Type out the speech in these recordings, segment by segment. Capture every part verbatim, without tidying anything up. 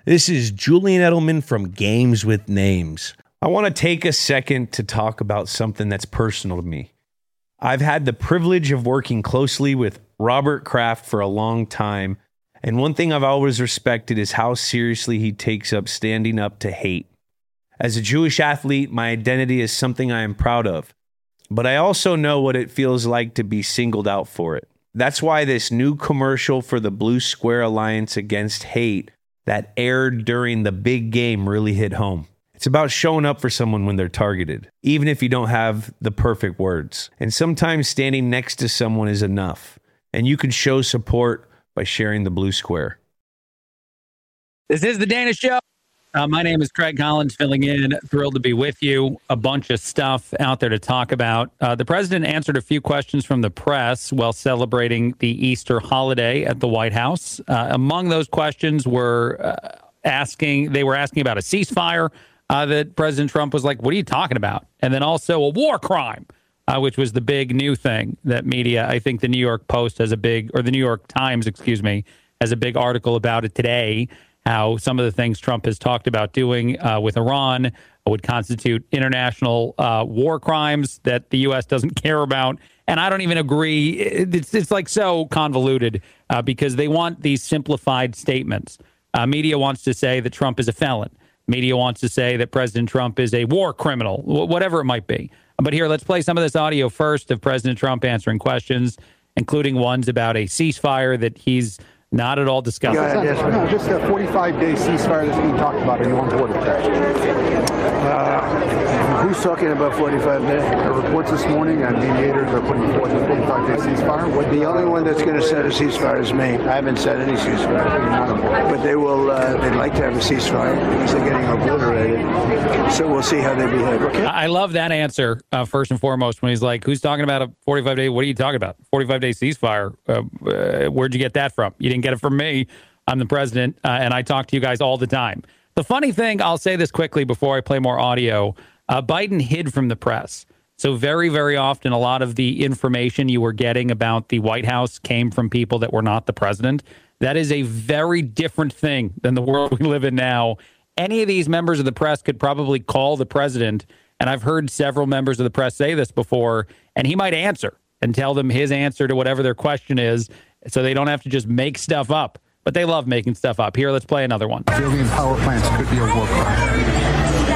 This is Julian Edelman from Games with Names. I want to take a second to talk about something that's personal to me. I've had the privilege of working closely with Robert Kraft for a long time, and one thing I've always respected is how seriously he takes up standing up to hate. As a Jewish athlete, my identity is something I am proud of, but I also know what it feels like to be singled out for it. That's why this new commercial for the Blue Square Alliance Against Hate that aired during the big game really hit home. It's about showing up for someone when they're targeted, even if you don't have the perfect words. And sometimes standing next to someone is enough, and you can show support by sharing the blue square. This is The Dana Show. Uh, my name is Craig Collins, filling in. Thrilled to be with you. A bunch of stuff out there to talk about. Uh, the president answered a few questions from the press while celebrating the Easter holiday at the White House. Uh, among those questions were uh, asking, they were asking about a ceasefire uh, that President Trump was like, what are you talking about? And then also a war crime, uh, which was the big new thing that media, I think the New York Post has a big, or the New York Times, excuse me, has a big article about it today. How some of the things Trump has talked about doing uh, with Iran would constitute international uh, war crimes that the U S doesn't care about. And I don't even agree. It's, it's like so convoluted uh, because they want these simplified statements. Uh, media wants to say that Trump is a felon. Media wants to say that President Trump is a war criminal, whatever it might be. But here, let's play some of this audio first of President Trump answering questions, including ones about a ceasefire that he's not at all discussed. Yeah, yes, no, just a forty-five day ceasefire that's being talked about. Are you on board with that? Uh, who's talking about forty-five days? The reports this morning on mediators are putting forth a forty-five day ceasefire. What the only one that's going to set a ceasefire is me. I haven't set any ceasefire. But they will, uh, they'd like to have a ceasefire because they're getting obliterated. So we'll see how they behave. Okay? I love that answer, uh, first and foremost, when he's like, who's talking about a forty-five day? What are you talking about? forty-five day ceasefire. Uh, uh, where'd you get that from? You didn't get it from me. I'm the president, uh, and I talk to you guys all the time. The funny thing, I'll say this quickly before I play more audio, uh, Biden hid from the press. So very, very often, a lot of the information you were getting about the White House came from people that were not the president. That is a very different thing than the world we live in now. Any of these members of the press could probably call the president, and I've heard several members of the press say this before, and he might answer and tell them his answer to whatever their question is, so they don't have to just make stuff up. But they love making stuff up. Here, let's play another one. Building power plants could be a war crime.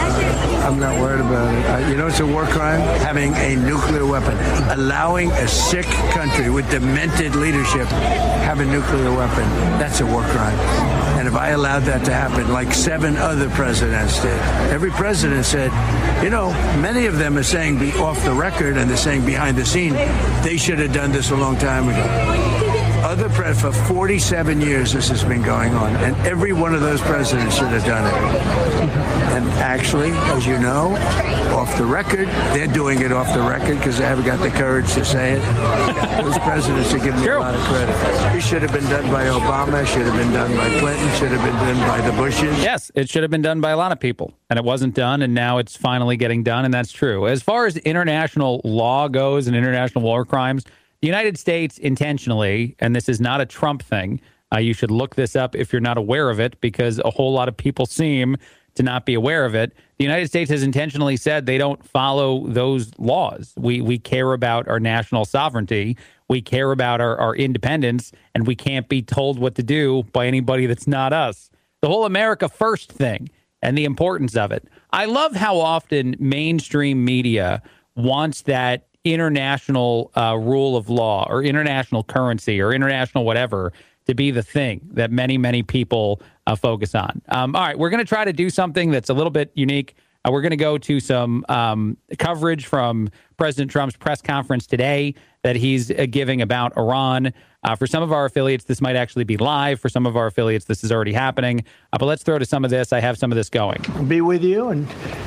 I'm not worried about it. Uh, you know, it's a war crime having a nuclear weapon, allowing a sick country with demented leadership have a nuclear weapon. That's a war crime. And if I allowed that to happen, like seven other presidents did, every president said, you know, many of them are saying be off the record and they're saying behind the scene, they should have done this a long time ago. Other pre- for forty-seven years, this has been going on, and every one of those presidents should have done it. And actually, as you know, off the record, they're doing it off the record because they haven't got the courage to say it. Those presidents are giving me a lot of credit. It should have been done by Obama, should have been done by Clinton, should have been done by the Bushes. Yes, it should have been done by a lot of people, and it wasn't done, and now it's finally getting done, and that's true. As far as international law goes and international war crimes, the United States intentionally, and this is not a Trump thing, uh, you should look this up if you're not aware of it, because a whole lot of people seem to not be aware of it. The United States has intentionally said they don't follow those laws. We we care about our national sovereignty. We care about our, our independence, and we can't be told what to do by anybody that's not us. The whole America First thing and the importance of it. I love how often mainstream media wants that international uh, rule of law or international currency or international whatever to be the thing that many, many people uh, focus on. Um, all right, we're going to try to do something that's a little bit unique. Uh, we're going to go to some um, coverage from President Trump's press conference today that he's uh, giving about Iran. Uh, for some of our affiliates, this might actually be live. For some of our affiliates, this is already happening. Uh, but let's throw to some of this. I have some of this going. Be with you and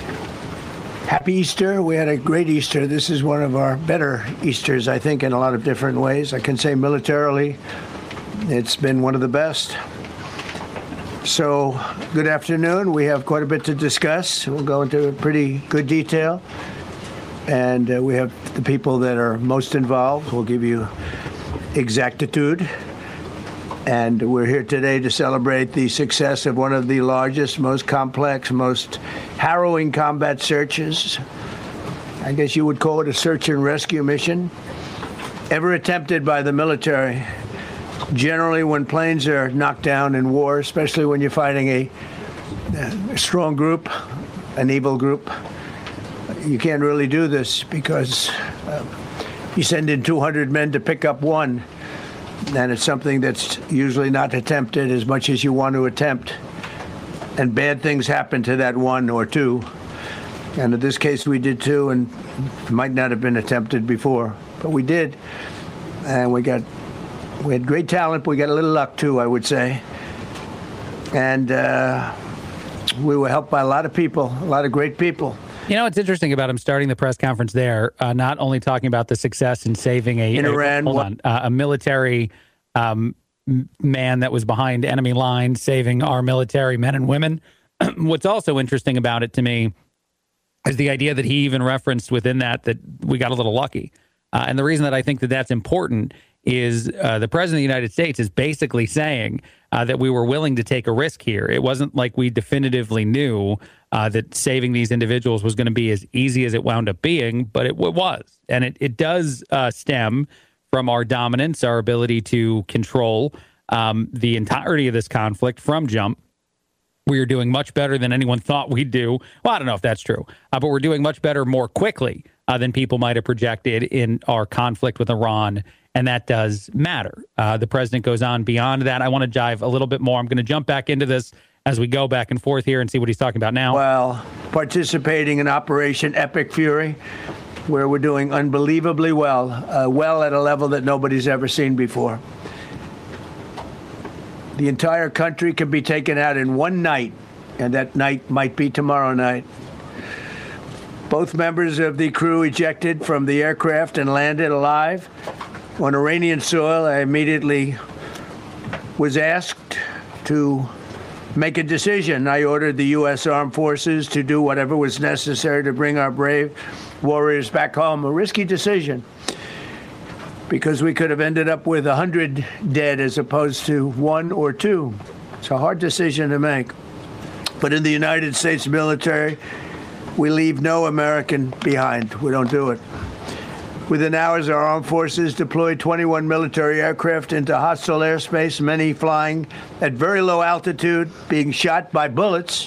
happy Easter. We had a great Easter. This is one of our better Easters, I think, in a lot of different ways. I can say militarily, it's been one of the best. So, good afternoon. We have quite a bit to discuss. We'll go into pretty good detail. And uh, we have the people that are most involved. We'll give you exactitude. And we're here today to celebrate the success of one of the largest, most complex, most harrowing combat searches. I guess you would call it a search and rescue mission ever attempted by the military. Generally, when planes are knocked down in war, especially when you're fighting a, a strong group, an evil group, you can't really do this because uh, you send in two hundred men to pick up one. And it's something that's usually not attempted as much as you want to attempt. And bad things happen to that one or two. And in this case, we did two, and it might not have been attempted before. But we did. And we got, we had great talent. We got a little luck, too, I would say. And uh, we were helped by a lot of people, a lot of great people. You know, what's interesting about him starting the press conference there, uh, not only talking about the success in saving a, in a, Iran, hold on, uh, a military um, man that was behind enemy lines, saving our military men and women. What's also interesting about it to me is the idea that he even referenced within that that we got a little lucky. Uh, and the reason that I think that that's important is uh, the president of the United States is basically saying uh, that we were willing to take a risk here. It wasn't like we definitively knew uh, that saving these individuals was going to be as easy as it wound up being, but it, it was. And it, it does uh, stem from our dominance, our ability to control um, the entirety of this conflict from jump. We are doing much better than anyone thought we'd do. Well, I don't know if that's true, uh, but we're doing much better more quickly uh, than people might have projected in our conflict with Iran. And that does matter. Uh, the president goes on beyond that. I want to dive a little bit more. I'm going to jump back into this as we go back and forth here and see what he's talking about now. Well, participating in Operation Epic Fury, where we're doing unbelievably well, uh, well at a level that nobody's ever seen before. The entire country can be taken out in one night, and that night might be tomorrow night. Both members of the crew ejected from the aircraft and landed alive on Iranian soil. I immediately was asked to make a decision. I ordered the U S Armed Forces to do whatever was necessary to bring our brave warriors back home. A risky decision, because we could have ended up with one hundred dead as opposed to one or two. It's a hard decision to make. But in the United States military, we leave no American behind. We don't do it. Within hours, our armed forces deployed twenty-one military aircraft into hostile airspace, many flying at very low altitude, being shot by bullets.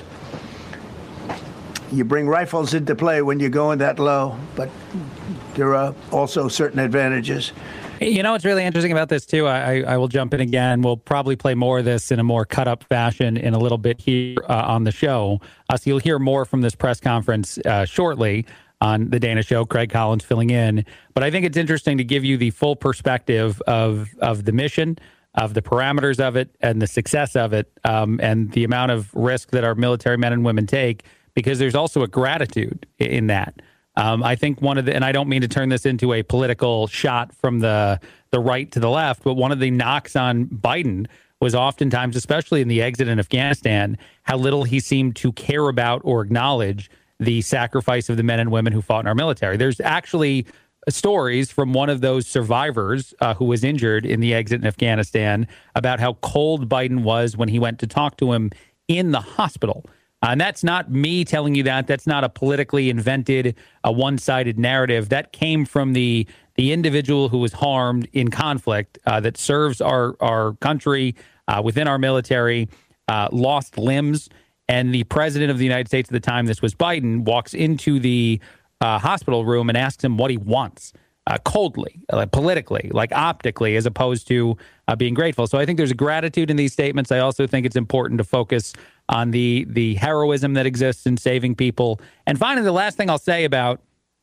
You bring rifles into play when you're going that low, but there are also certain advantages. You know what's really interesting about this, too? I, I will jump in again. We'll probably play more of this in a more cut-up fashion in a little bit here uh, on the show. Uh, so you'll hear more from this press conference uh, shortly on The Dana Show. Craig Collins filling in. But I think it's interesting to give you the full perspective of, of the mission, of the parameters of it, and the success of it, um, and the amount of risk that our military men and women take, because there's also a gratitude in that. Um, I think one of the, and I don't mean to turn this into a political shot from the the right to the left, but one of the knocks on Biden was oftentimes, especially in the exit in Afghanistan, how little he seemed to care about or acknowledge the sacrifice of the men and women who fought in our military. There's actually stories from one of those survivors uh, who was injured in the exit in Afghanistan about how cold Biden was when he went to talk to him in the hospital. Uh, and that's not me telling you that. That's not a politically invented, a one-sided narrative. That came from the the individual who was harmed in conflict uh, that serves our, our country uh, within our military, uh, lost limbs. And the president of the United States at the time, this was Biden, walks into the uh, hospital room and asks him what he wants, uh, coldly, like politically, like optically, as opposed to uh, being grateful. So I think there's a gratitude in these statements. I also think it's important to focus on the the heroism that exists in saving people. And finally, the last thing I'll say about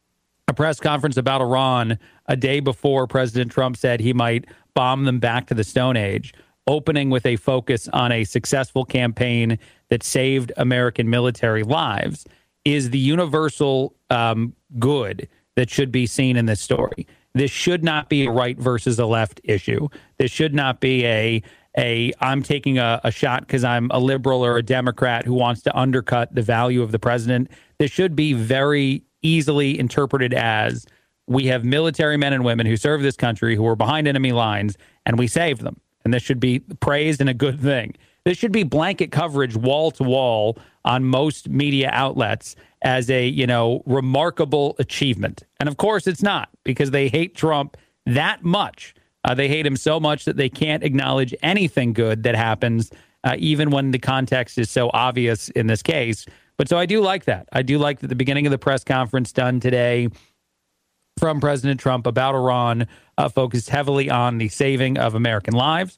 a press conference about Iran a day before President Trump said he might bomb them back to the Stone Age, opening with a focus on a successful campaign that saved American military lives, is the universal um, good that should be seen in this story. This should not be a right versus a left issue. This should not be a a I'm taking a, a shot because I'm a liberal or a Democrat who wants to undercut the value of the president. This should be very easily interpreted as we have military men and women who serve this country who are behind enemy lines, and we saved them. And this should be praised and a good thing. This should be blanket coverage wall to wall on most media outlets as a, you know, remarkable achievement. And of course it's not, because they hate Trump that much. Uh, they hate him so much that they can't acknowledge anything good that happens, uh, even when the context is so obvious in this case. But so I do like that. I do like that the beginning of the press conference done today from President Trump about Iran uh, focused heavily on the saving of American lives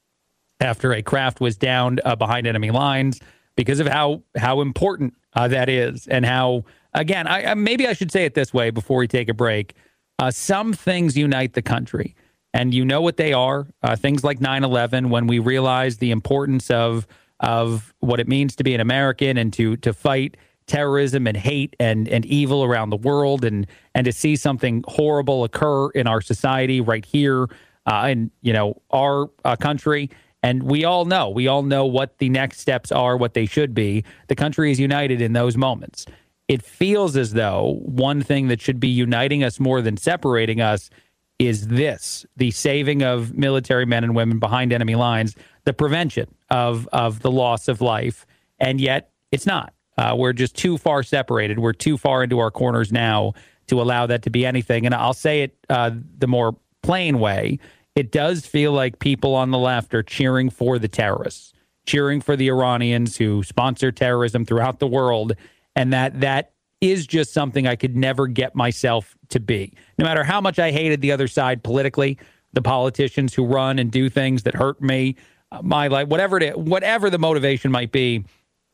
after a craft was downed uh, behind enemy lines, because of how how important uh, that is, and how, again, I, I, maybe I should say it this way before we take a break. Uh, some things unite the country, and you know what they are. Uh, things like nine eleven, when we realize the importance of of what it means to be an American and to to fight terrorism and hate and and evil around the world, and and to see something horrible occur in our society right here uh, in you know our uh, country. And we all know, we all know what the next steps are, what they should be. The country is united in those moments. It feels as though one thing that should be uniting us more than separating us is this: the saving of military men and women behind enemy lines, the prevention of of the loss of life. And yet it's not. Uh, we're just too far separated. We're too far into our corners now to allow that to be anything. And I'll say it uh, the more plain way. It does feel like people on the left are cheering for the terrorists, cheering for the Iranians who sponsor terrorism throughout the world. And that that is just something I could never get myself to be. No matter how much I hated the other side politically, the politicians who run and do things that hurt me, uh, my life, whatever it is, whatever the motivation might be,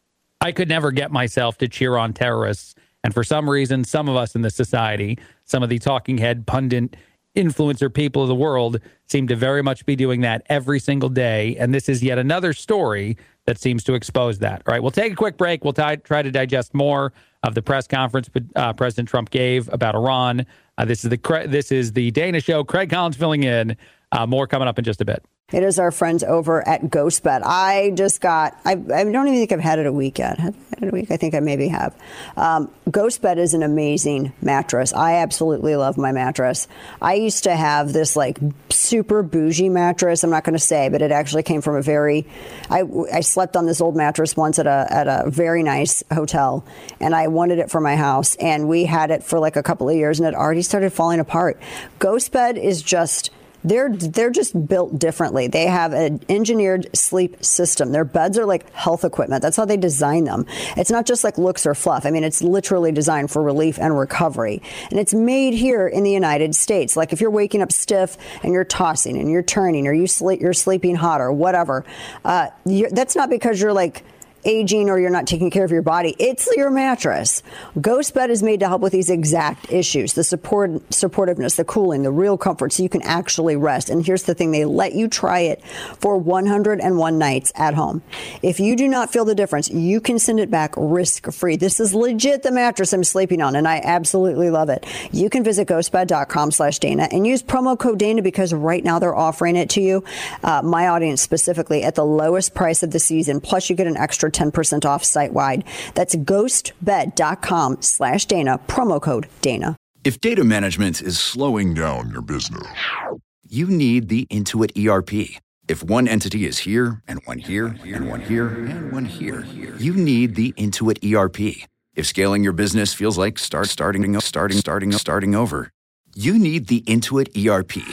I could never get myself to cheer on terrorists. And for some reason, some of us in this society, some of the talking head pundit influencer people of the world seem to very much be doing that every single day. And this is yet another story that seems to expose that. All right, we'll take a quick break. We'll t- try to digest more of the press conference uh, President Trump gave about Iran. Uh, this is the this is the Dana Show. Craig Collins filling in. Uh, more coming up in just a bit. It is our friends over at GhostBed. I just got, I, I don't even think I've had it a week yet. Have I had it a week? I think I maybe have. Um, GhostBed is an amazing mattress. I absolutely love my mattress. I used to have this like super bougie mattress. I'm not going to say, but it actually came from a very, I, I slept on this old mattress once at a, at a very nice hotel, and I wanted it for my house. And we had it for like a couple of years, and it already started falling apart. GhostBed is just, They're they're just built differently. They have an engineered sleep system. Their beds are like health equipment. That's how they design them. It's not just like looks or fluff. I mean, it's literally designed for relief and recovery. And it's made here in the United States. Like if you're waking up stiff and you're tossing and you're turning, or you sleep, you're sleeping hot or whatever, uh, you're, that's not because you're like aging or you're not taking care of your body. It's your mattress. GhostBed is made to help with these exact issues: the support, supportiveness, the cooling, the real comfort, so you can actually rest. And here's the thing: they let you try it for one hundred one nights at home. If you do not feel the difference, you can send it back risk-free. This is legit the mattress I'm sleeping on, and I absolutely love it. You can visit ghostbed.com slash Dana and use promo code Dana, because right now they're offering it to you, uh, my audience specifically, at the lowest price of the season. Plus, you get an extra ten percent off site-wide. That's ghostbed.com slash Dana, promo code Dana. If data management is slowing down your business, you need the Intuit E R P. If one entity is here, and one here, and one here, and one here, you need the Intuit E R P. If scaling your business feels like start, starting, starting, starting, starting over, you need the Intuit E R P.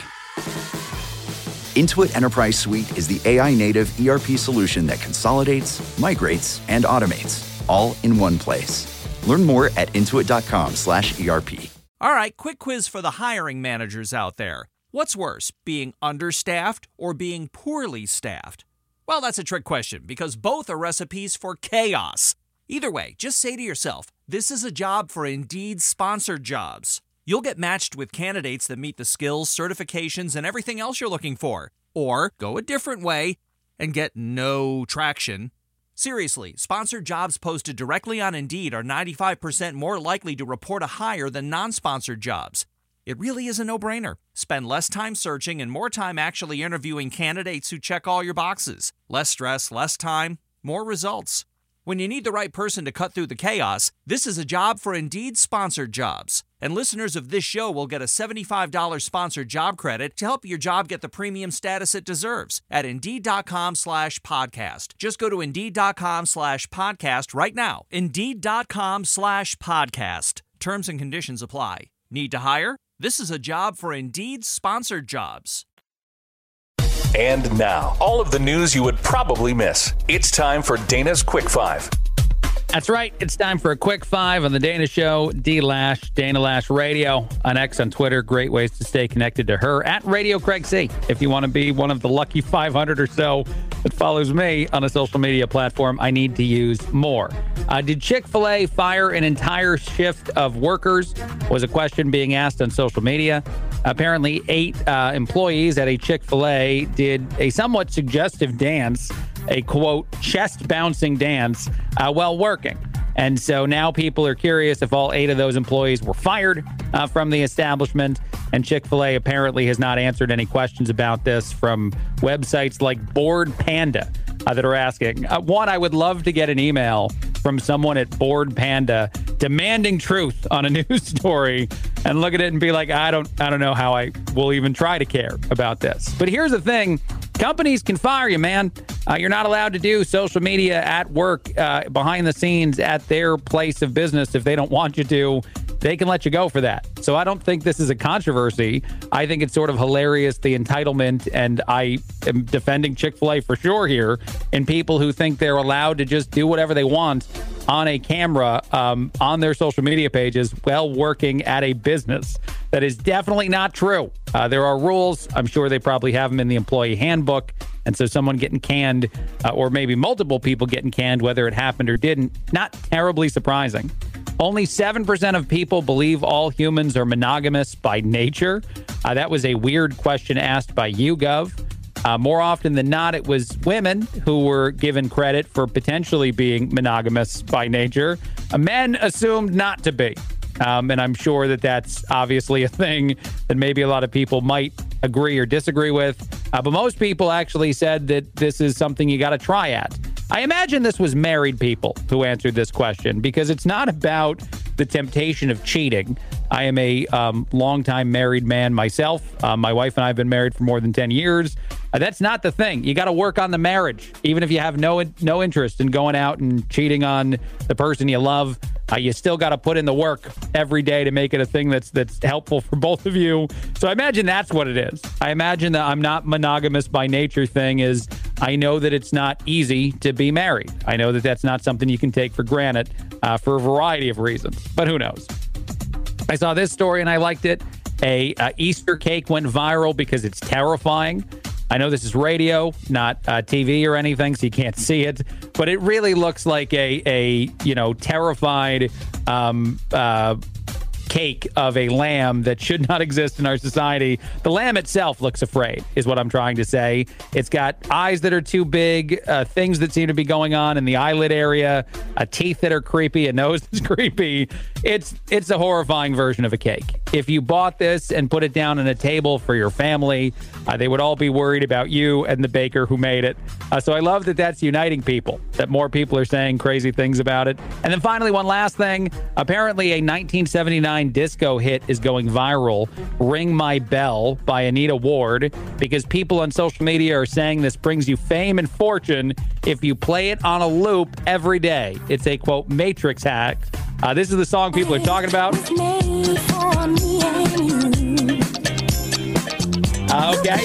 Intuit Enterprise Suite is the A I-native E R P solution that consolidates, migrates, and automates, all in one place. Learn more at intuit.com slash ERP. All right, quick quiz for the hiring managers out there. What's worse, being understaffed or being poorly staffed? Well, that's a trick question, because both are recipes for chaos. Either way, just say to yourself, this is a job for Indeed sponsored jobs. You'll get matched with candidates that meet the skills, certifications, and everything else you're looking for. Or go a different way and get no traction. Seriously, sponsored jobs posted directly on Indeed are ninety-five percent more likely to report a hire than non-sponsored jobs. It really is a no-brainer. Spend less time searching and more time actually interviewing candidates who check all your boxes. Less stress, less time, more results. When you need the right person to cut through the chaos, this is a job for Indeed sponsored jobs. And listeners of this show will get a seventy-five dollars sponsored job credit to help your job get the premium status it deserves at Indeed.com slash podcast. Just go to Indeed.com slash podcast right now. Indeed.com slash podcast. Terms and conditions apply. Need to hire? This is a job for Indeed sponsored jobs. And now, all of the news you would probably miss. It's time for Dana's Quick Five. That's right. It's time for a quick five on the Dana Show. D Lash, Dana Lash Radio on X on Twitter. Great ways to stay connected to her at Radio Craig C. If you want to be one of the lucky five hundred or so that follows me on a social media platform, I need to use more. Uh, did Chick-fil-A fire an entire shift of workers? Was a question being asked on social media. Apparently, eight uh, employees at a Chick-fil-A did a somewhat suggestive dance, a, quote, chest-bouncing dance uh, while working. And so now people are curious if all eight of those employees were fired uh, from the establishment. And Chick-fil-A apparently has not answered any questions about this from websites like Bored Panda uh, that are asking. Uh, one, I would love to get an email from someone at Bored Panda demanding truth on a news story and look at it and be like, I don't, I don't know how I will even try to care about this. But here's the thing. Companies can fire you, man. Uh, you're not allowed to do social media at work, uh, behind the scenes at their place of business if they don't want you to. They can let you go for that. So I don't think this is a controversy. I think it's sort of hilarious, the entitlement, and I am defending Chick-fil-A for sure here, in people who think they're allowed to just do whatever they want on a camera, um, on their social media pages while working at a business. That is definitely not true. Uh, there are rules. I'm sure they probably have them in the employee handbook. And so someone getting canned, uh, or maybe multiple people getting canned, whether it happened or didn't, not terribly surprising. Only seven percent of people believe all humans are monogamous by nature. Uh, that was a weird question asked by YouGov. Uh, more often than not, it was women who were given credit for potentially being monogamous by nature. Uh, men assumed not to be. Um, and I'm sure that that's obviously a thing that maybe a lot of people might agree or disagree with. Uh, but most people actually said that this is something you got to try at. I imagine this was married people who answered this question, because it's not about the temptation of cheating. I am a um, longtime married man myself. Uh, my wife and I have been married for more than ten years. Uh, that's not the thing. You got to work on the marriage, even if you have no no interest in going out and cheating on the person you love. Uh, you still got to put in the work every day to make it a thing that's that's helpful for both of you. So I imagine that's what it is. I imagine that I'm not monogamous by nature thing is I know that it's not easy to be married. I know that that's not something you can take for granted uh, for a variety of reasons. But who knows? I saw this story and I liked it. A, a Easter cake went viral because it's terrifying. I know this is radio, not uh, T V or anything, so you can't see it, but it really looks like a, a you know, terrified um, uh, cake of a lamb that should not exist in our society. The lamb itself looks afraid, is what I'm trying to say. It's got eyes that are too big, uh, things that seem to be going on in the eyelid area, uh, teeth that are creepy, a nose that's creepy. It's it's a horrifying version of a cake. If you bought this and put it down on a table for your family, uh, they would all be worried about you and the baker who made it. Uh, so I love that that's uniting people, that more people are saying crazy things about it. And then finally, one last thing. Apparently, a nineteen seventy-nine disco hit is going viral, Ring My Bell by Anita Ward, because people on social media are saying this brings you fame and fortune if you play it on a loop every day. It's a, quote, Matrix hack. Uh, this is the song people are talking about. Uh, okay.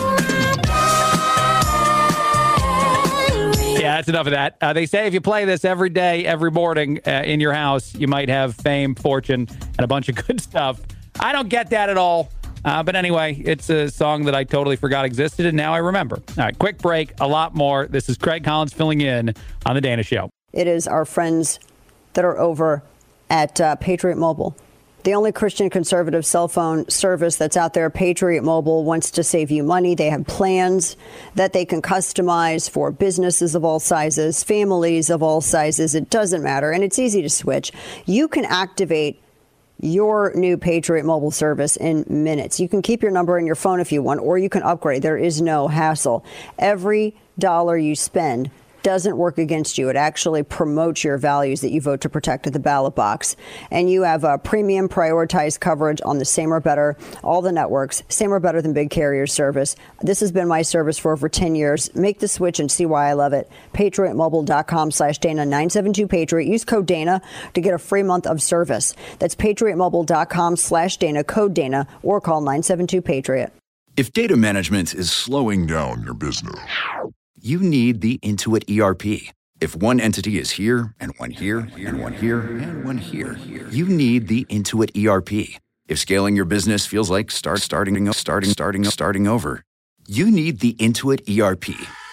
Yeah, that's enough of that. Uh, they say if you play this every day, every morning uh, in your house, you might have fame, fortune, and a bunch of good stuff. I don't get that at all. Uh, but anyway, it's a song that I totally forgot existed, and now I remember. All right, quick break, a lot more. This is Craig Collins filling in on The Dana Show. It is our friends that are over at uh, Patriot Mobile. The only Christian conservative cell phone service that's out there. Patriot Mobile wants to save you money. They have plans that they can customize for businesses of all sizes, families of all sizes. It doesn't matter. And it's easy to switch. You can activate your new Patriot Mobile service in minutes. You can keep your number in your phone if you want, or you can upgrade. There is no hassle. Every dollar you spend doesn't work against you. It actually promotes your values that you vote to protect at the ballot box. And you have a premium prioritized coverage on the Same or Better, all the networks. Same or Better than big carrier service. This has been my service for over ten years. Make the switch and see why I love it. Patriot Mobile dot com slash Dana nine seven two Patriot. Use code Dana to get a free month of service. That's Patriot Mobile dot com slash Dana, code Dana, or call nine seven two Patriot. If data management is slowing down your business, you need the Intuit E R P. If one entity is here, and one here, and one here, and one here, you need the Intuit E R P. If scaling your business feels like start, starting, starting, starting, starting over, you need the Intuit E R P.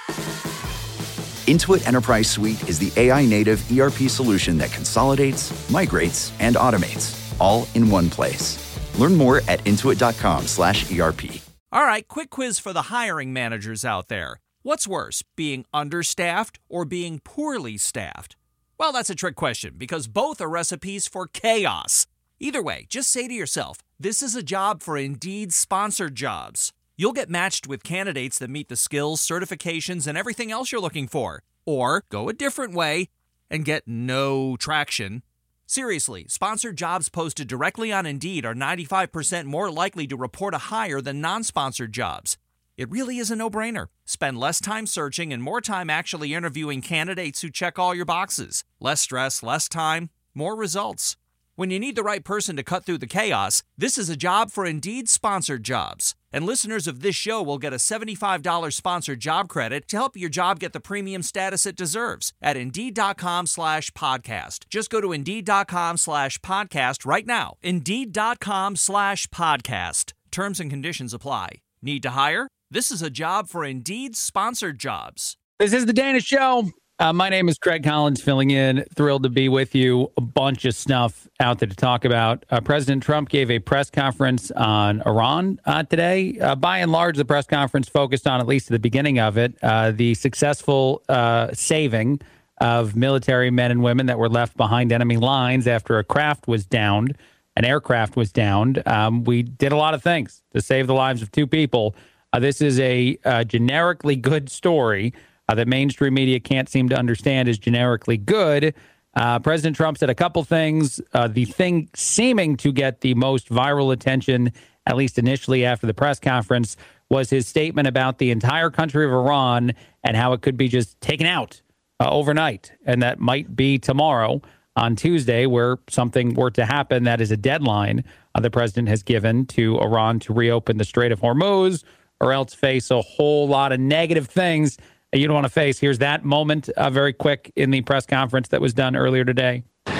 Intuit Enterprise Suite is the A I-native E R P solution that consolidates, migrates, and automates, all in one place. Learn more at intuit dot com slash E R P. All right, quick quiz for the hiring managers out there. What's worse, being understaffed or being poorly staffed? Well, that's a trick question because both are recipes for chaos. Either way, just say to yourself, this is a job for Indeed-sponsored jobs. You'll get matched with candidates that meet the skills, certifications, and everything else you're looking for. Or go a different way and get no traction. Seriously, sponsored jobs posted directly on Indeed are ninety-five percent more likely to report a hire than non-sponsored jobs. It really is a no-brainer. Spend less time searching and more time actually interviewing candidates who check all your boxes. Less stress, less time, more results. When you need the right person to cut through the chaos, this is a job for Indeed-sponsored jobs. And listeners of this show will get a seventy-five dollars sponsored job credit to help your job get the premium status it deserves at Indeed.com slash podcast. Just go to Indeed.com slash podcast right now. Indeed.com slash podcast. Terms and conditions apply. Need to hire? This is a job for Indeed-sponsored jobs. This is the Dana Show. Uh, my name is Craig Collins, filling in. Thrilled to be with you. A bunch of stuff out there to talk about. Uh, President Trump gave a press conference on Iran uh, today. Uh, by and large, the press conference focused on, at least at the beginning of it, uh, the successful uh, saving of military men and women that were left behind enemy lines after a craft was downed, an aircraft was downed. Um, we did a lot of things to save the lives of two people. Uh, this is a uh, generically good story Uh, that mainstream media can't seem to understand is generically good. Uh, President Trump said a couple things. Uh, the thing seeming to get the most viral attention, at least initially after the press conference, was his statement about the entire country of Iran and how it could be just taken out uh, overnight. And that might be tomorrow on Tuesday where something were to happen. That is a deadline uh, the president has given to Iran to reopen the Strait of Hormuz or else face a whole lot of negative things you don't want to face. Here's that moment uh, very quick in the press conference that was done earlier today.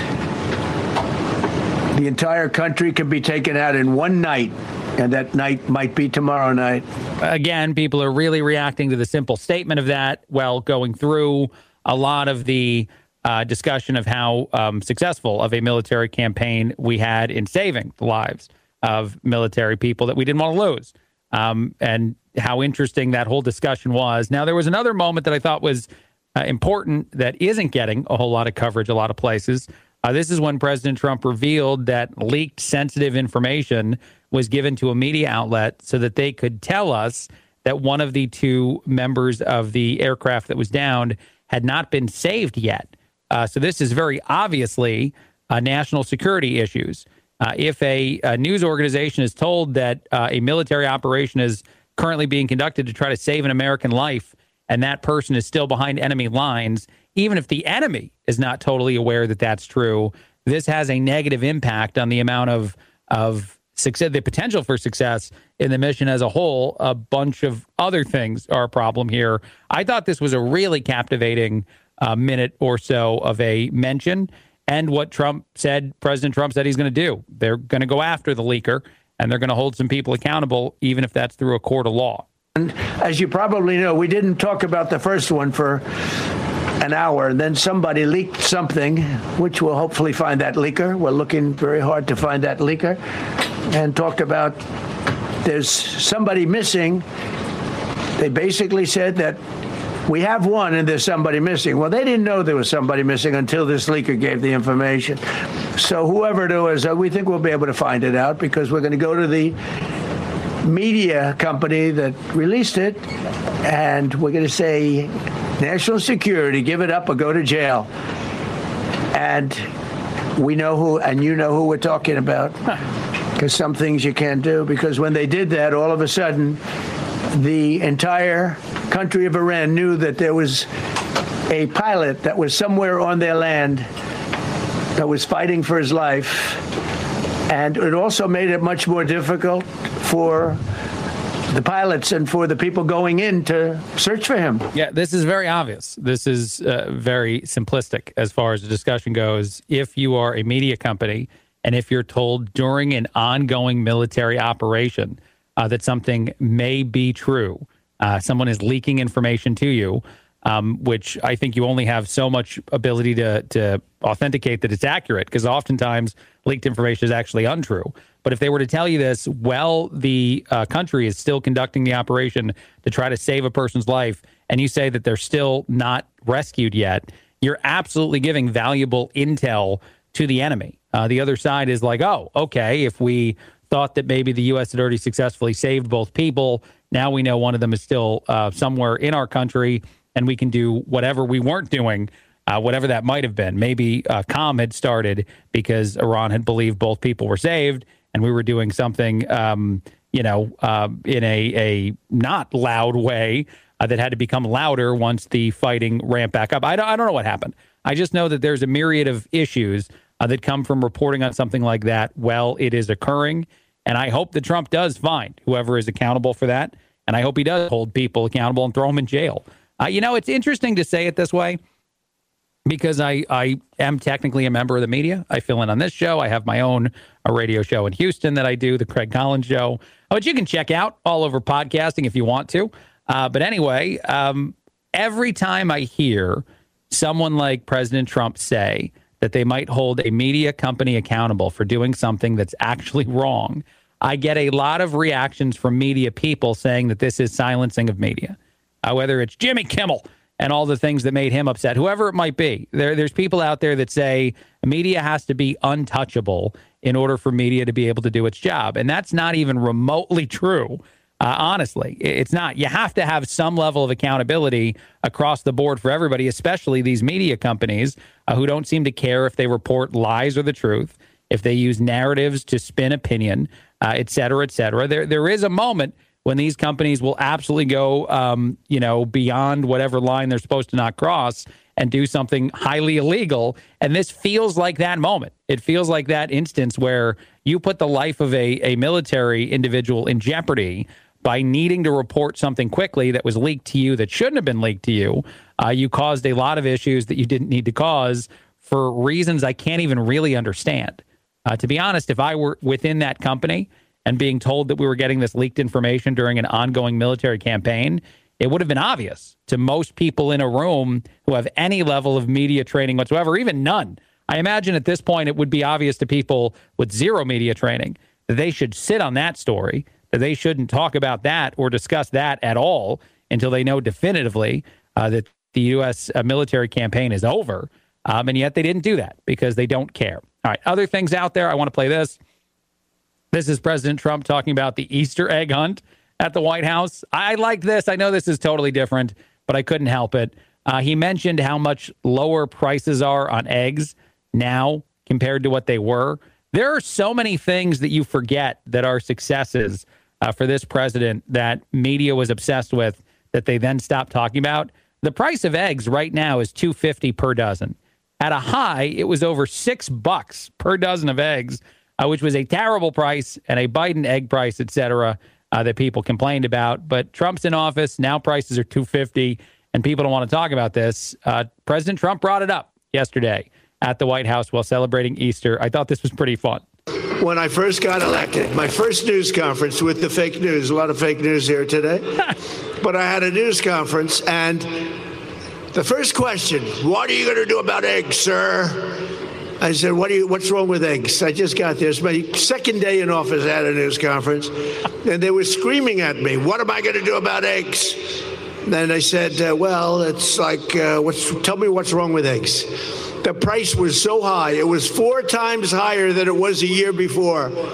The entire country could be taken out in one night, and that night might be tomorrow night. Again, people are really reacting to the simple statement of that while going through a lot of the uh, discussion of how um, successful of a military campaign we had in saving the lives of military people that we didn't want to lose. Um, and how interesting that whole discussion was. Now, there was another moment that I thought was uh, important that isn't getting a whole lot of coverage a lot of places. Uh, this is when President Trump revealed that leaked sensitive information was given to a media outlet so that they could tell us that one of the two members of the aircraft that was downed had not been saved yet. Uh, so this is very obviously uh, national security issues. Uh, if a, a news organization is told that uh, a military operation is currently being conducted to try to save an American life, and that person is still behind enemy lines, even if the enemy is not totally aware that that's true, this has a negative impact on the amount of of success, the potential for success in the mission as a whole. A bunch of other things are a problem here. I thought this was a really captivating uh, minute or so of a mention, and what Trump said, President Trump said he's going to do. They're going to go after the leaker, and they're going to hold some people accountable, even if that's through a court of law. And as you probably know, we didn't talk about the first one for an hour, and then somebody leaked something, which we'll hopefully find that leaker. We're looking very hard to find that leaker, and talked about there's somebody missing. They basically said that we have one and there's somebody missing. Well, they didn't know there was somebody missing until this leaker gave the information. So whoever it was, uh, we think we'll be able to find it out because we're going to go to the media company that released it, and we're going to say, national security, give it up or go to jail. And we know who, and you know who we're talking about, because some things you can't do, because when they did that, all of a sudden, the entire country of Iran knew that there was a pilot that was somewhere on their land that was fighting for his life. And it also made it much more difficult for the pilots and for the people going in to search for him. Yeah, this is very obvious. This is uh, very simplistic as far as the discussion goes. If you are a media company and if you're told during an ongoing military operation uh, that something may be true, uh, someone is leaking information to you, um, which I think you only have so much ability to, to authenticate that it's accurate, because oftentimes leaked information is actually untrue. But if they were to tell you this, well, the uh, country is still conducting the operation to try to save a person's life, and you say that they're still not rescued yet, you're absolutely giving valuable intel to the enemy. Uh, the other side is like, oh, okay, if we thought that maybe the U S had already successfully saved both people, now we know one of them is still uh, somewhere in our country, and we can do whatever we weren't doing, uh, whatever that might have been. Maybe uh, calm had started because Iran had believed both people were saved, and we were doing something, um, you know, uh, in a, a not loud way uh, that had to become louder once the fighting ramped back up. I don't, I don't know what happened. I just know that there's a myriad of issues uh, that come from reporting on something like that while it is occurring. And I hope that Trump does find whoever is accountable for that. And I hope he does hold people accountable and throw them in jail. Uh, you know, it's interesting to say it this way, because I, I am technically a member of the media. I fill in on this show. I have my own a radio show in Houston that I do, the Craig Collins Show, which you can check out all over podcasting if you want to. Uh, but anyway, um, every time I hear someone like President Trump say that they might hold a media company accountable for doing something that's actually wrong, I get a lot of reactions from media people saying that this is silencing of media, uh, whether it's Jimmy Kimmel and all the things that made him upset, whoever it might be. There, there's people out there that say media has to be untouchable in order for media to be able to do its job. And that's not even remotely true. Uh, honestly, it's not. You have to have some level of accountability across the board for everybody, especially these media companies uh, who don't seem to care if they report lies or the truth, if they use narratives to spin opinion, uh, et cetera, et cetera. There, there is a moment when these companies will absolutely go, um, you know, beyond whatever line they're supposed to not cross and do something highly illegal. And this feels like that moment. It feels like that instance where you put the life of a, a military individual in jeopardy by needing to report something quickly that was leaked to you that shouldn't have been leaked to you. Uh, you caused a lot of issues that you didn't need to cause for reasons I can't even really understand. Uh, to be honest, if I were within that company and being told that we were getting this leaked information during an ongoing military campaign, it would have been obvious to most people in a room who have any level of media training whatsoever, even none. I imagine at this point it would be obvious to people with zero media training that they should sit on that story, that they shouldn't talk about that or discuss that at all until they know definitively uh, that the U S uh, military campaign is over. Um, and yet they didn't do that because they don't care. All right, other things out there. I want to play this. This is President Trump talking about the Easter egg hunt at the White House. I like this. I know this is totally different, but I couldn't help it. Uh, he mentioned how much lower prices are on eggs now compared to what they were. There are so many things that you forget that are successes uh, for this president that media was obsessed with that they then stopped talking about. The price of eggs right now is two dollars and fifty cents per dozen. At a high, it was over six bucks per dozen of eggs, uh, which was a terrible price and a Biden egg price, et cetera, uh, that people complained about. But Trump's in office. Now prices are two dollars and fifty cents, and people don't want to talk about this. Uh, President Trump brought it up yesterday at the White House while celebrating Easter. I thought this was pretty fun. When I first got elected, my first news conference with the fake news, a lot of fake news here today, but I had a news conference, and the first question, what are you going to do about eggs, sir? I said, what do you, what's wrong with eggs? I just got this. My second day in office, I had a news conference, and they were screaming at me, what am I going to do about eggs? Then I said, uh, well, it's like, uh, what's, tell me what's wrong with eggs. The price was so high. It was four times higher than it was a year before.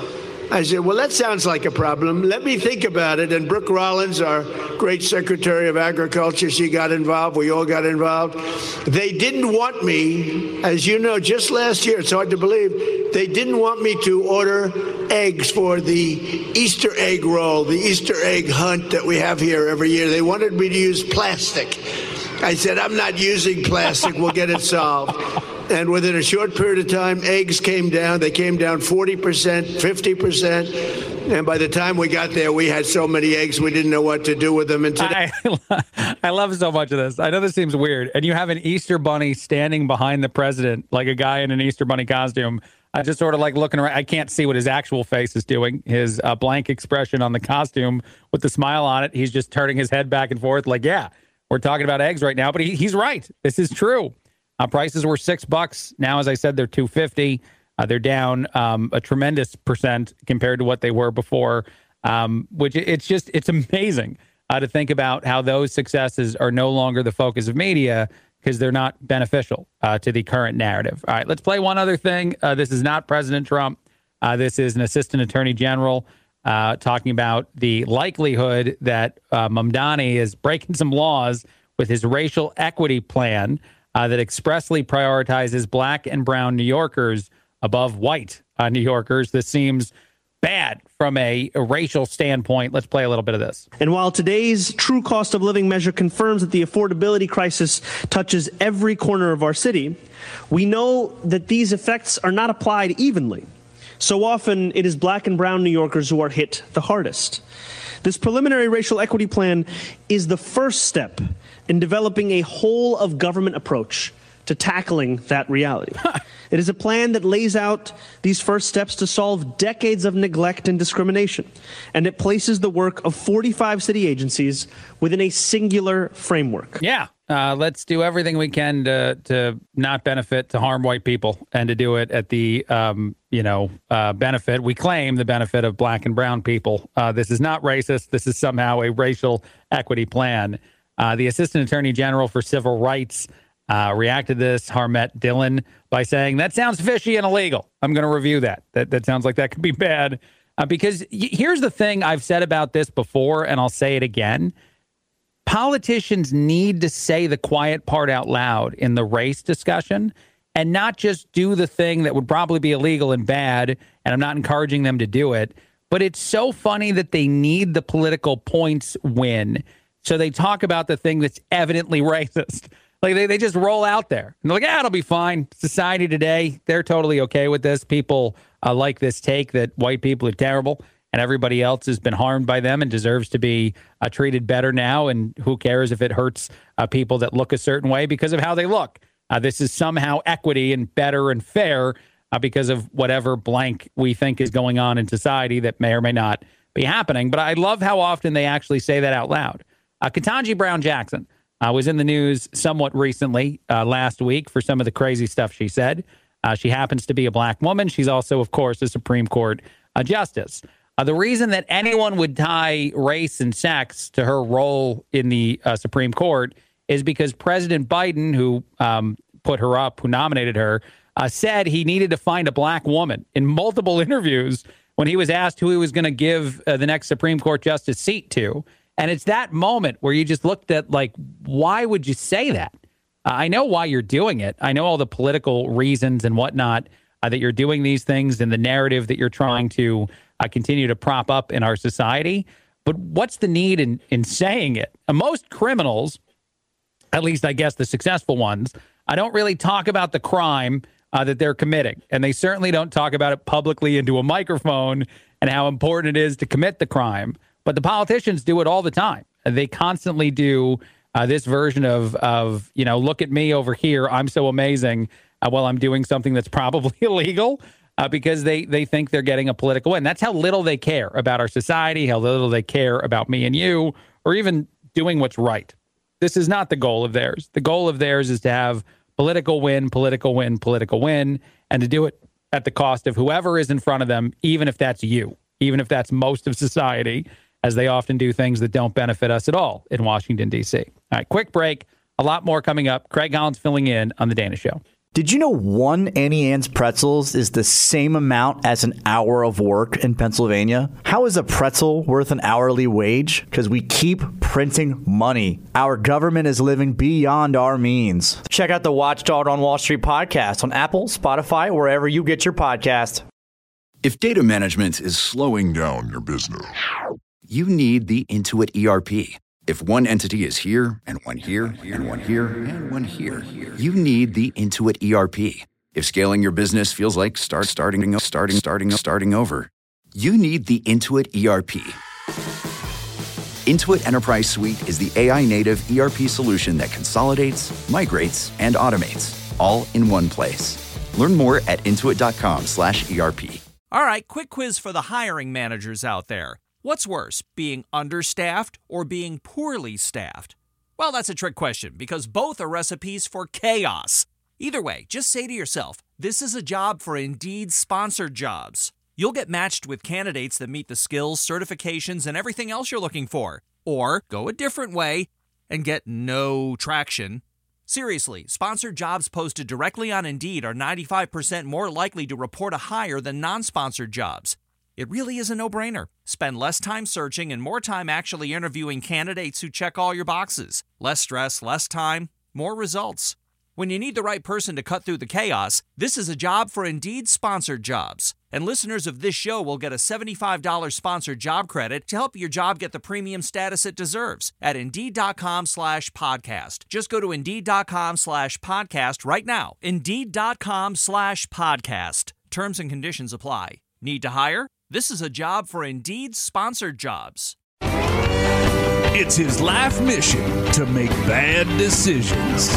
I said, well, that sounds like a problem. Let me think about it. And Brooke Rollins, our great Secretary of Agriculture, she got involved. We all got involved. They didn't want me, as you know, just last year, it's hard to believe, they didn't want me to order eggs for the Easter egg roll, the Easter egg hunt that we have here every year. They wanted me to use plastic. I said, I'm not using plastic. We'll get it solved. And within a short period of time, eggs came down. They came down forty percent, fifty percent. And by the time we got there, we had so many eggs, we didn't know what to do with them. And today- I, I love so much of this. I know this seems weird. And you have an Easter bunny standing behind the president, like a guy in an Easter bunny costume. I just sort of like looking around. I can't see what his actual face is doing. His uh, blank expression on the costume with the smile on it. He's just turning his head back and forth like, yeah, we're talking about eggs right now. But he, he's right. This is true. Uh, prices were six bucks. Now, as I said, they're two fifty. Uh, they're down um, a tremendous percent compared to what they were before. Um, which it's just it's amazing uh, to think about how those successes are no longer the focus of media because they're not beneficial uh, to the current narrative. All right, let's play one other thing. Uh, this is not President Trump. Uh, this is an assistant attorney general uh, talking about the likelihood that uh, Mamdani is breaking some laws with his racial equity plan. Uh, that expressly prioritizes black and brown New Yorkers above white uh, New Yorkers. This seems bad from a, a racial standpoint. Let's play a little bit of this. And while today's true cost of living measure confirms that the affordability crisis touches every corner of our city, we know that these effects are not applied evenly. So often it is black and brown New Yorkers who are hit the hardest. This preliminary racial equity plan is the first step in developing a whole of government approach to tackling that reality. It is a plan that lays out these first steps to solve decades of neglect and discrimination, and it places the work of forty-five city agencies within a singular framework. Yeah, uh, let's do everything we can to to not benefit, to harm white people, and to do it at the um, you know uh, benefit. We claim the benefit of black and brown people. Uh, this is not racist. This is somehow a racial equity plan. Uh, the Assistant Attorney General for Civil Rights uh, reacted to this, Harmet Dillon, by saying, that sounds fishy and illegal. I'm going to review that. That that sounds like that could be bad. Uh, because y- here's the thing I've said about this before, and I'll say it again. Politicians need to say the quiet part out loud in the race discussion and not just do the thing that would probably be illegal and bad, and I'm not encouraging them to do it. But it's so funny that they need the political points win. So they talk about the thing that's evidently racist. Like they, they just roll out there. And they're like, ah, it'll be fine. Society today, they're totally okay with this. People uh, like this take that white people are terrible and everybody else has been harmed by them and deserves to be uh, treated better now. And who cares if it hurts uh, people that look a certain way because of how they look. Uh, this is somehow equity and better and fair uh, because of whatever blank we think is going on in society that may or may not be happening. But I love how often they actually say that out loud. Uh, Ketanji Brown Jackson uh, was in the news somewhat recently uh, last week for some of the crazy stuff she said. Uh, she happens to be a black woman. She's also, of course, a Supreme Court uh, justice. Uh, the reason that anyone would tie race and sex to her role in the uh, Supreme Court is because President Biden, who um, put her up, who nominated her, uh, said he needed to find a black woman in multiple interviews when he was asked who he was going to give uh, the next Supreme Court justice seat to. And it's that moment where you just looked at, like, why would you say that? Uh, I know why you're doing it. I know all the political reasons and whatnot uh, that you're doing these things and the narrative that you're trying to uh, continue to prop up in our society. But what's the need in, in saying it? Uh, most criminals, at least I guess the successful ones, I don't really talk about the crime uh, that they're committing. And they certainly don't talk about it publicly into a microphone and how important it is to commit the crime. But the politicians do it all the time. They constantly do uh, this version of, of, you know, look at me over here. I'm so amazing uh, while I'm doing something that's probably illegal uh, because they, they think they're getting a political win. That's how little they care about our society, how little they care about me and you, or even doing what's right. This is not the goal of theirs. The goal of theirs is to have political win, political win, political win, and to do it at the cost of whoever is in front of them, even if that's you, even if that's most of society, as they often do things that don't benefit us at all in Washington, D C. All right, quick break. A lot more coming up. Craig Collins filling in on The Dana Show. Did you know one Annie Ann's pretzels is the same amount as an hour of work in Pennsylvania? How is a pretzel worth an hourly wage? Because we keep printing money. Our government is living beyond our means. Check out the Watchdog on Wall Street podcast on Apple, Spotify, wherever you get your podcast. If data management is slowing down your business, you need the Intuit E R P. If one entity is here, and one here, and one here, and one here, you need the Intuit E R P. If scaling your business feels like start, starting, starting, starting, starting over, you need the Intuit E R P. Intuit Enterprise Suite is the A I-native E R P solution that consolidates, migrates, and automates, all in one place. Learn more at intuit.com slash ERP. All right, quick quiz for the hiring managers out there. What's worse, being understaffed or being poorly staffed? Well, that's a trick question because both are recipes for chaos. Either way, just say to yourself, this is a job for Indeed sponsored jobs. You'll get matched with candidates that meet the skills, certifications, and everything else you're looking for. Or go a different way and get no traction. Seriously, sponsored jobs posted directly on Indeed are ninety-five percent more likely to report a hire than non-sponsored jobs. It really is a no-brainer. Spend less time searching and more time actually interviewing candidates who check all your boxes. Less stress, less time, more results. When you need the right person to cut through the chaos, this is a job for Indeed sponsored jobs. And listeners of this show will get a seventy-five dollars sponsored job credit to help your job get the premium status it deserves at Indeed.com slash podcast. Just go to Indeed.com slash podcast right now. Indeed.com slash podcast. Terms and conditions apply. Need to hire? This is a job for Indeed sponsored jobs. It's his life mission to make bad decisions.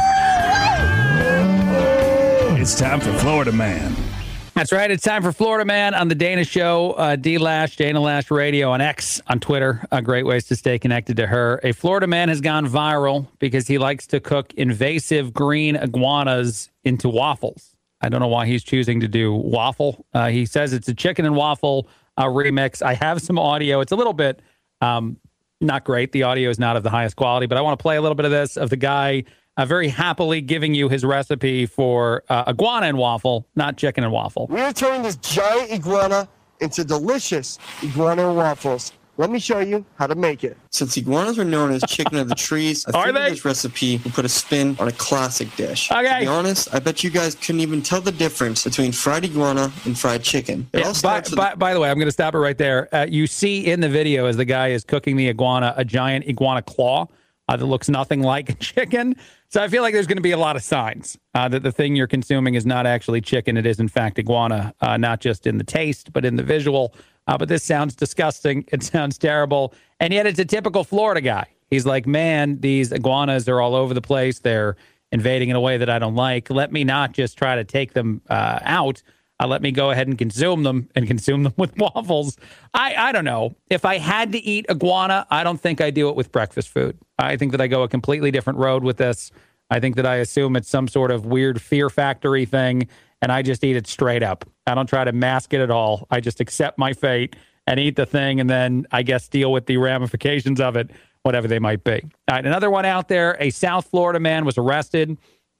It's time for Florida Man. That's right. It's time for Florida Man on the Dana Show. Uh, D Lash, Dana Lash Radio on X on Twitter. Uh, great ways to stay connected to her. A Florida man has gone viral because he likes to cook invasive green iguanas into waffles. I don't know why he's choosing to do waffle. Uh, he says it's a chicken and waffle uh, remix. I have some audio. It's a little bit um, not great. The audio is not of the highest quality, but I want to play a little bit of this of the guy uh, very happily giving you his recipe for uh, iguana and waffle, not chicken and waffle. We're turning this giant iguana into delicious iguana and waffles. Let me show you how to make it. Since iguanas are known as chicken of the trees, I Are figured they? this recipe will put a spin on a classic dish. Okay. To be honest, I bet you guys couldn't even tell the difference between fried iguana and fried chicken. It Yeah, all by, starts with by, by the way, I'm going to stop it right there. Uh, you see in the video as the guy is cooking the iguana, a giant iguana claw uh, that looks nothing like a chicken. So I feel like there's going to be a lot of signs uh, that the thing you're consuming is not actually chicken. It is, in fact, iguana, uh, not just in the taste, but in the visual. Uh, but this sounds disgusting. It sounds terrible. And yet it's a typical Florida guy. He's like, man, these iguanas are all over the place. They're invading in a way that I don't like. Let me not just try to take them uh, out. Uh, let me go ahead and consume them and consume them with waffles. I, I don't know. If I had to eat iguana, I don't think I do it with breakfast food. I think that I go a completely different road with this. I think that I assume it's some sort of weird Fear Factory thing, and I just eat it straight up. I don't try to mask it at all. I just accept my fate and eat the thing, and then I guess deal with the ramifications of it, whatever they might be. All right, another one out there. A South Florida man was arrested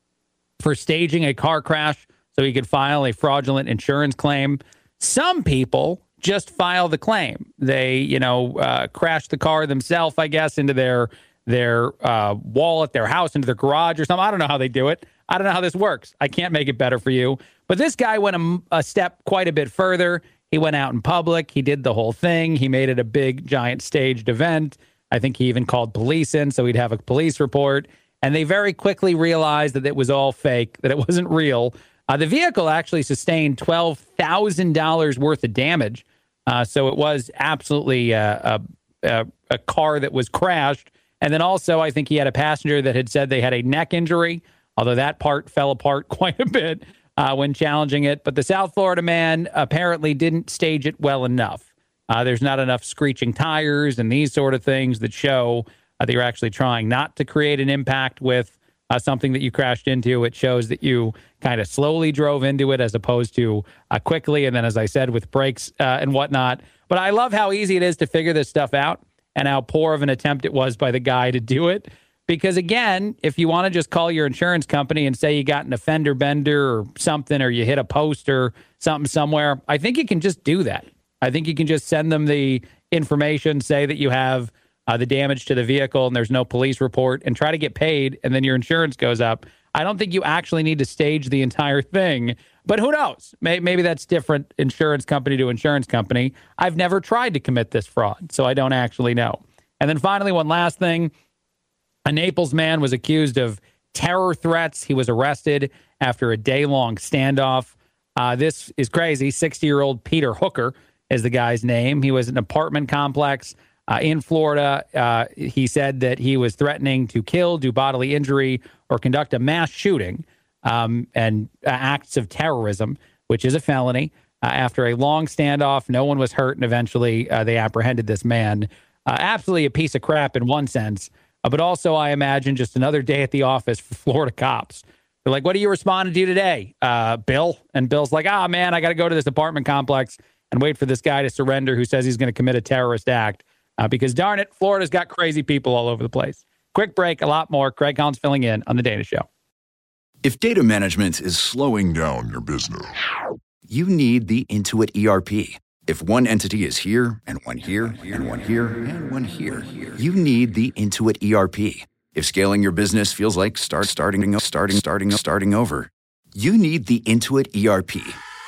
for staging a car crash so he could file a fraudulent insurance claim. Some people just file the claim. They, you know, uh, crash the car themselves, I guess, into their their uh, wall at their house, into their garage or something. I don't know how they do it. I don't know how this works. I can't make it better for you. But this guy went a, a step quite a bit further. He went out in public. He did the whole thing. He made it a big, giant staged event. I think he even called police in so he'd have a police report. And they very quickly realized that it was all fake, that it wasn't real. Uh, the vehicle actually sustained twelve thousand dollars worth of damage. Uh, so it was absolutely uh, a, a, a car that was crashed. And then also, I think he had a passenger that had said they had a neck injury, although that part fell apart quite a bit uh, when challenging it. But the South Florida man apparently didn't stage it well enough. Uh, there's not enough screeching tires and these sort of things that show uh, that you're actually trying not to create an impact with uh, something that you crashed into. It shows that you kind of slowly drove into it as opposed to uh, quickly. And then, as I said, with brakes uh, and whatnot. But I love how easy it is to figure this stuff out and how poor of an attempt it was by the guy to do it. Because, again, if you want to just call your insurance company and say you got an offender bender or something, or you hit a post or something somewhere, I think you can just do that. I think you can just send them the information, say that you have uh, the damage to the vehicle and there's no police report, and try to get paid, and then your insurance goes up. I don't think you actually need to stage the entire thing, but who knows? Maybe that's different insurance company to insurance company. I've never tried to commit this fraud, so I don't actually know. And then finally, one last thing. A Naples man was accused of terror threats. He was arrested after a day-long standoff. Uh, this is crazy. sixty-year-old Peter Hooker is the guy's name. He was in an apartment complex uh, in Florida. Uh, he said that he was threatening to kill, do bodily injury, or conduct a mass shooting um, and uh, acts of terrorism, which is a felony. Uh, after a long standoff, no one was hurt, and eventually uh, they apprehended this man. Uh, absolutely a piece of crap in one sense, uh, but also, I imagine, just another day at the office for Florida cops. They're like, what are you responding to today, uh, Bill? And Bill's like, ah, oh, man, I got to go to this apartment complex and wait for this guy to surrender who says he's going to commit a terrorist act. Uh, because, darn it, Florida's got crazy people all over the place. Quick break, a lot more. Craig Collins filling in on The Dana Show. If data management is slowing down your business, you need the Intuit E R P. If one entity is here, and one here, and one here, and one here, you need the Intuit E R P. If scaling your business feels like start, starting, starting, starting, starting over, you need the Intuit E R P.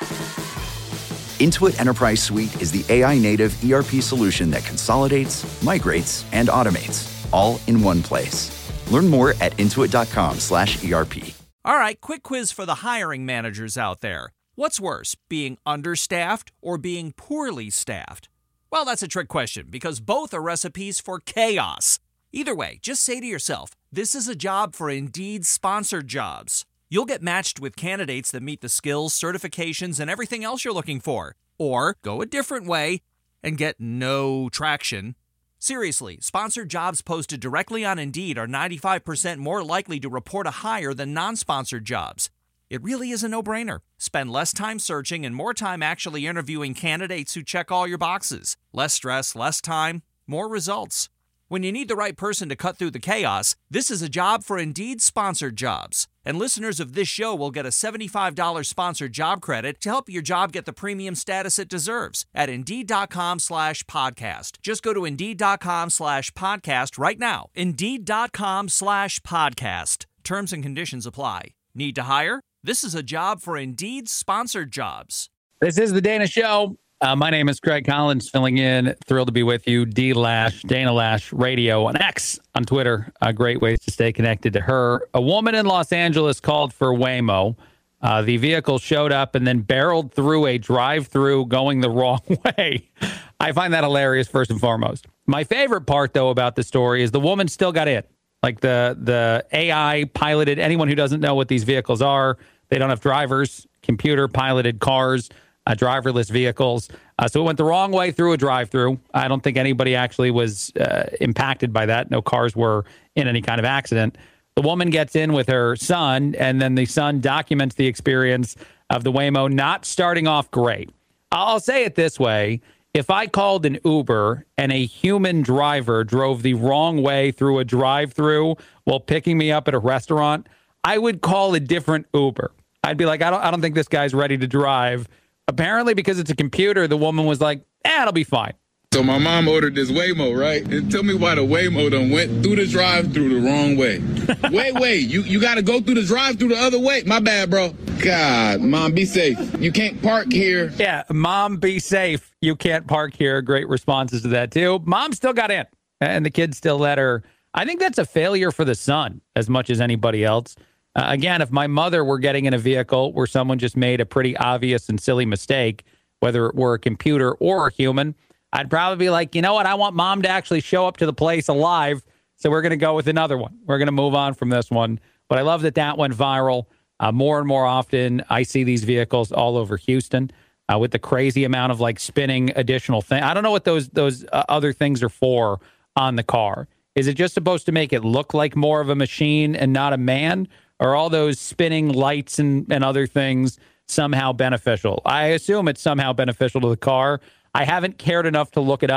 Intuit Enterprise Suite is the A I-native E R P solution that consolidates, migrates, and automates, all in one place. Learn more at intuit.com slash ERP. All right, quick quiz for the hiring managers out there. What's worse, being understaffed or being poorly staffed? Well, that's a trick question because both are recipes for chaos. Either way, just say to yourself, this is a job for Indeed-sponsored jobs. You'll get matched with candidates that meet the skills, certifications, and everything else you're looking for. Or go a different way and get no traction. Seriously, sponsored jobs posted directly on Indeed are ninety-five percent more likely to report a hire than non-sponsored jobs. It really is a no-brainer. Spend less time searching and more time actually interviewing candidates who check all your boxes. Less stress, less time, more results. When you need the right person to cut through the chaos, this is a job for Indeed-sponsored jobs. And listeners of this show will get a seventy-five dollars sponsored job credit to help your job get the premium status it deserves at Indeed.com slash podcast. Just go to Indeed.com slash podcast right now. Indeed.com slash podcast. Terms and conditions apply. Need to hire? This is a job for Indeed-sponsored jobs. This is The Dana Show. Uh, my name is Craig Collins, filling in. Thrilled to be with you. D Lash, Dana Lash Radio on X on Twitter. Uh, great ways to stay connected to her. A woman in Los Angeles called for Waymo. Uh, the vehicle showed up and then barreled through a drive-through going the wrong way. I find that hilarious, first and foremost. My favorite part, though, about the story is the woman still got in. Like the, the A I piloted, anyone who doesn't know what these vehicles are, they don't have drivers, computer piloted cars. Uh, driverless vehicles. Uh, so it went the wrong way through a drive-through. I don't think anybody actually was uh, impacted by that. No cars were in any kind of accident. The woman gets in with her son, and then the son documents the experience of the Waymo not starting off great. I'll say it this way. If I called an Uber and a human driver drove the wrong way through a drive-through while picking me up at a restaurant, I would call a different Uber. I'd be like, I don't, I don't think this guy's ready to drive. Apparently, because it's a computer, the woman was like, eh, it'll be fine. So my mom ordered this Waymo, right? And tell me why the Waymo done went through the drive-through the wrong way. wait, wait, you, you got to go through the drive-through the other way? My bad, bro. God, Mom, be safe. You can't park here. Yeah, Mom, be safe. You can't park here. Great responses to that, too. Mom still got in, and the kid still let her. I think that's a failure for the son as much as anybody else. Uh, again, if my mother were getting in a vehicle where someone just made a pretty obvious and silly mistake, whether it were a computer or a human, I'd probably be like, you know what? I want Mom to actually show up to the place alive. So we're going to go with another one. We're going to move on from this one. But I love that that went viral. Uh, more and more often, I see these vehicles all over Houston uh, with the crazy amount of like spinning additional things. I don't know what those those uh, other things are for on the car. Is it just supposed to make it look like more of a machine and not a man? Are all those spinning lights and, and other things somehow beneficial? I assume it's somehow beneficial to the car. I haven't cared enough to look it up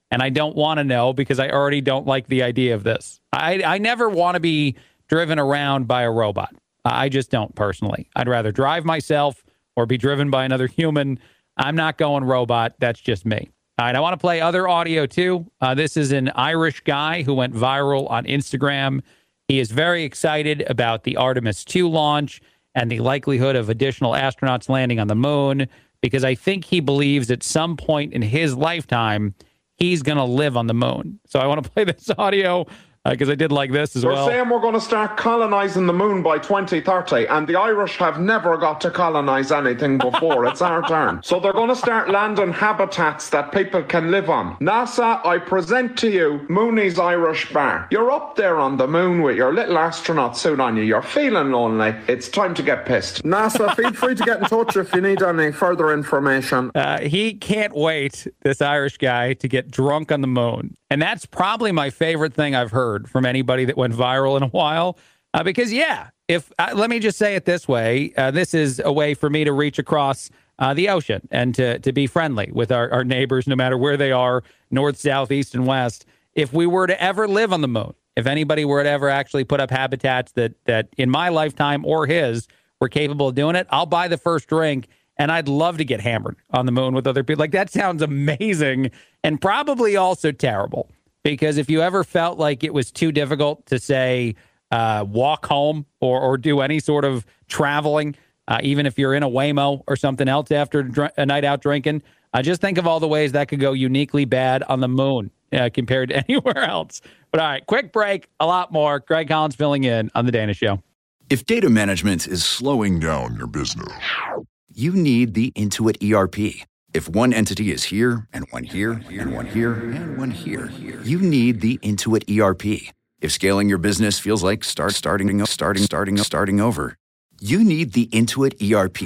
and I don't want to know because I already don't like the idea of this. I, I never want to be driven around by a robot. I just don't personally. I'd rather drive myself or be driven by another human. I'm not going robot. That's just me. All right, I want to play other audio too. Uh, this is an Irish guy who went viral on Instagram. He is very excited about the Artemis two launch and the likelihood of additional astronauts landing on the moon, because I think he believes at some point in his lifetime, he's going to live on the moon. So I want to play this audio because uh, I did like this as They're well. They're saying we're going to start colonising the moon by twenty thirty, and the Irish have never got to colonise anything before. It's our turn. So they're going to start landing habitats that people can live on. NASA, I present to you Mooney's Irish Bar. You're up there on the moon with your little astronaut suit on you. You're feeling lonely. It's time to get pissed. NASA, feel free to get in touch if you need any further information. Uh, he can't wait, this Irish guy, to get drunk on the moon. And that's probably my favorite thing I've heard from anybody that went viral in a while. Uh, because, yeah, if uh, let me just say it this way. Uh, this is a way for me to reach across uh, the ocean and to, to be friendly with our, our neighbors, no matter where they are, north, south, east, and west. If we were to ever live on the moon, if anybody were to ever actually put up habitats that, that in my lifetime or his were capable of doing it, I'll buy the first drink. And I'd love to get hammered on the moon with other people. Like, that sounds amazing and probably also terrible. Because if you ever felt like it was too difficult to, say, uh, walk home or, or do any sort of traveling, uh, even if you're in a Waymo or something else after dr- a night out drinking, uh, just think of all the ways that could go uniquely bad on the moon uh, compared to anywhere else. But all right, quick break, a lot more. Greg Collins filling in on The Dana Show. If data management is slowing down your business, you need the Intuit E R P. If one entity is here, and one here, and one here, and one here, you need the Intuit E R P. If scaling your business feels like start, starting, starting, starting, starting over, you need the Intuit E R P.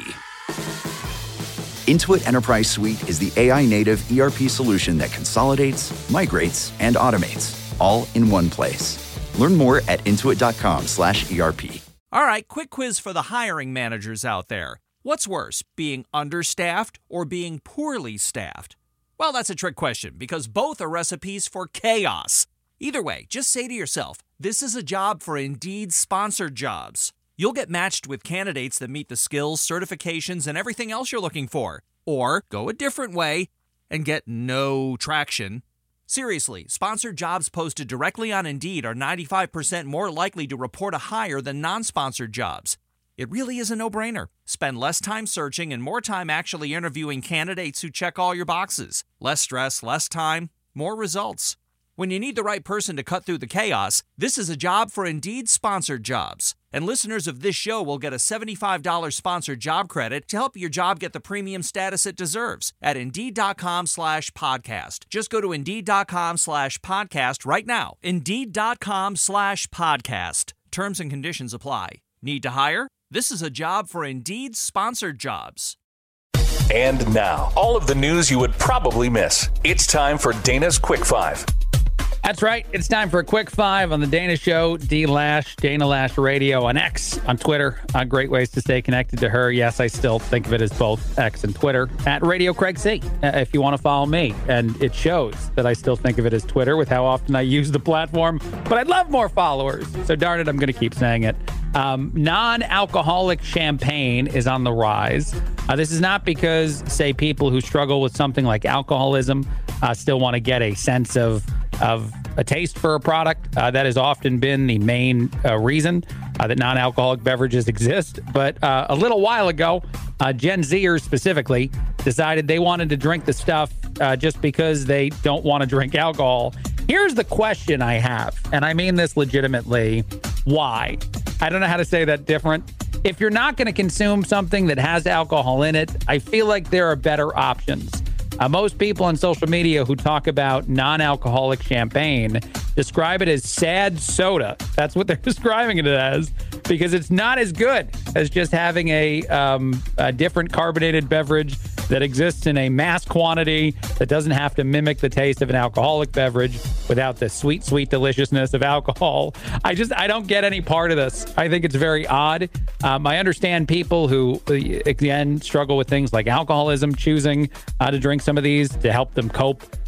Intuit Enterprise Suite is the A I-native E R P solution that consolidates, migrates, and automates, all in one place. Learn more at intuit.com slash ERP. All right, quick quiz for the hiring managers out there. What's worse, being understaffed or being poorly staffed? Well, that's a trick question because both are recipes for chaos. Either way, just say to yourself, this is a job for Indeed sponsored jobs. You'll get matched with candidates that meet the skills, certifications, and everything else you're looking for. Or go a different way and get no traction. Seriously, sponsored jobs posted directly on Indeed are ninety-five percent more likely to report a hire than non-sponsored jobs. It really is a no-brainer. Spend less time searching and more time actually interviewing candidates who check all your boxes. Less stress, less time, more results. When you need the right person to cut through the chaos, this is a job for Indeed sponsored jobs. And listeners of this show will get a seventy-five dollars sponsored job credit to help your job get the premium status it deserves at Indeed.com slash podcast. Just go to Indeed.com slash podcast right now. Indeed.com slash podcast. Terms and conditions apply. Need to hire? This is a job for Indeed sponsored jobs. And now, all of the news you would probably miss. It's time for Dana's Quick Five. That's right. It's time for a quick five on the Dana Show. D Lash, Dana Lash Radio on X, on Twitter. Uh, great ways to stay connected to her. Yes, I still think of it as both X and Twitter. At Radio Craig C, uh, if you want to follow me. And it shows that I still think of it as Twitter with how often I use the platform. But I'd love more followers. So darn it, I'm going to keep saying it. Um, non-alcoholic champagne is on the rise. Uh, this is not because, say, people who struggle with something like alcoholism uh, still want to get a sense of of a taste for a product. Uh, that has often been the main uh, reason uh, that non-alcoholic beverages exist. But uh, a little while ago, uh, Gen Zers specifically decided they wanted to drink the stuff uh, just because they don't want to drink alcohol. Here's the question I have, and I mean this legitimately. Why? I don't know how to say that different. If you're not going to consume something that has alcohol in it, I feel like there are better options. Uh, most people on social media who talk about non-alcoholic champagne describe it as sad soda. That's what they're describing it as, because it's not as good as just having a, um, a different carbonated beverage that exists in a mass quantity that doesn't have to mimic the taste of an alcoholic beverage without the sweet, sweet deliciousness of alcohol. I just, I don't get any part of this. I think it's very odd. Um, I understand people who, again, struggle with things like alcoholism, choosing uh, to drink some of these to help them cope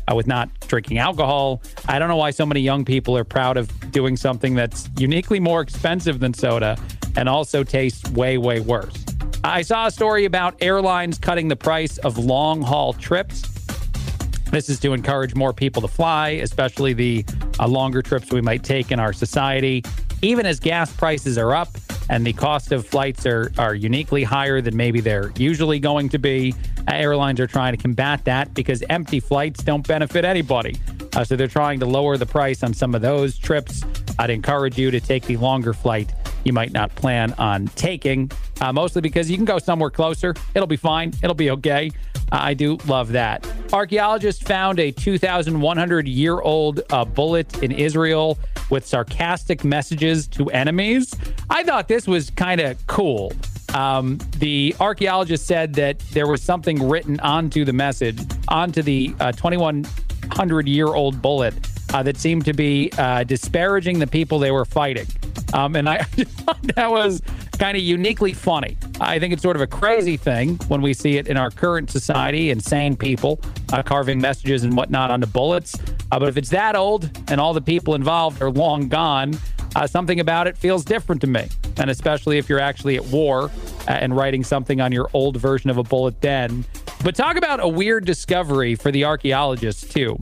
uh, with not drinking alcohol. I don't know why so many young people are proud of doing something that's uniquely more expensive than soda and also tastes way, way worse. I saw a story about airlines cutting the price of long-haul trips. This is to encourage more people to fly, especially the uh, longer trips we might take in our society. Even as gas prices are up and the cost of flights are, are uniquely higher than maybe they're usually going to be, uh, airlines are trying to combat that because empty flights don't benefit anybody. Uh, so they're trying to lower the price on some of those trips. I'd encourage you to take the longer flight you might not plan on taking, uh, mostly because you can go somewhere closer. It'll be fine. It'll be okay. Uh, I do love that. Archaeologists found a two thousand one hundred year old uh, bullet in Israel with sarcastic messages to enemies. I thought this was kind of cool. Um, the archaeologist said that there was something written onto the message, onto the uh, twenty-one hundred year old bullet uh, that seemed to be uh, disparaging the people they were fighting. Um, and I just thought that was kind of uniquely funny. I think it's sort of a crazy thing when we see it in our current society, insane people uh, carving messages and whatnot onto bullets. Uh, but if it's that old and all the people involved are long gone, uh, something about it feels different to me. And especially if you're actually at war uh, and writing something on your old version of a bullet then. But talk about a weird discovery for the archaeologists, too.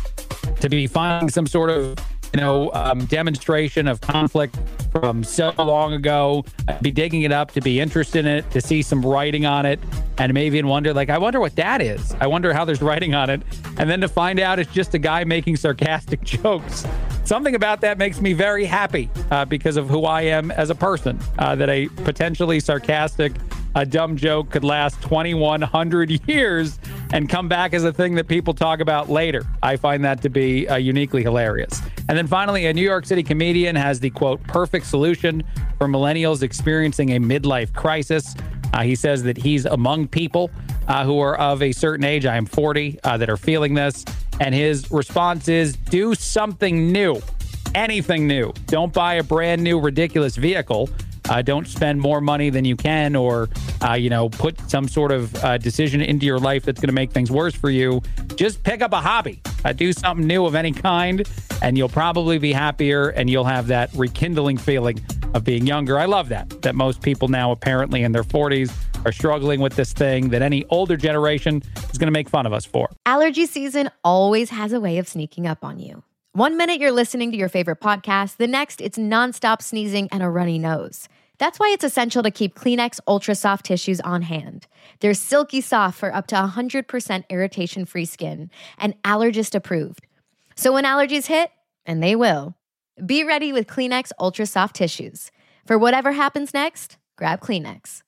To be finding some sort of you know, um, demonstration of conflict from so long ago, I'd be digging it up to be interested in it, to see some writing on it, and maybe even wonder, like, I wonder what that is. I wonder how there's writing on it. And then to find out it's just a guy making sarcastic jokes. Something about that makes me very happy uh, because of who I am as a person, uh, that a potentially sarcastic, a dumb joke could last twenty-one hundred years and come back as a thing that people talk about later. I find that to be uh, uniquely hilarious. And then finally, a New York City comedian has the, quote, perfect solution for millennials experiencing a midlife crisis. Uh, he says that he's among people uh, who are of a certain age, I am forty, uh, that are feeling this. And his response is, do something new, anything new. Don't buy a brand new, ridiculous vehicle. Uh, don't spend more money than you can or, uh, you know, put some sort of uh, decision into your life that's going to make things worse for you. Just pick up a hobby. Uh, do something new of any kind, and you'll probably be happier, and you'll have that rekindling feeling of being younger. I love that, that most people now apparently in their forties are struggling with this thing that any older generation is going to make fun of us for. Allergy season always has a way of sneaking up on you. One minute you're listening to your favorite podcast, the next it's nonstop sneezing and a runny nose. That's why it's essential to keep Kleenex Ultra Soft Tissues on hand. They're silky soft for up to one hundred percent irritation-free skin and allergist approved. So when allergies hit, and they will, be ready with Kleenex Ultra Soft Tissues. For whatever happens next, grab Kleenex.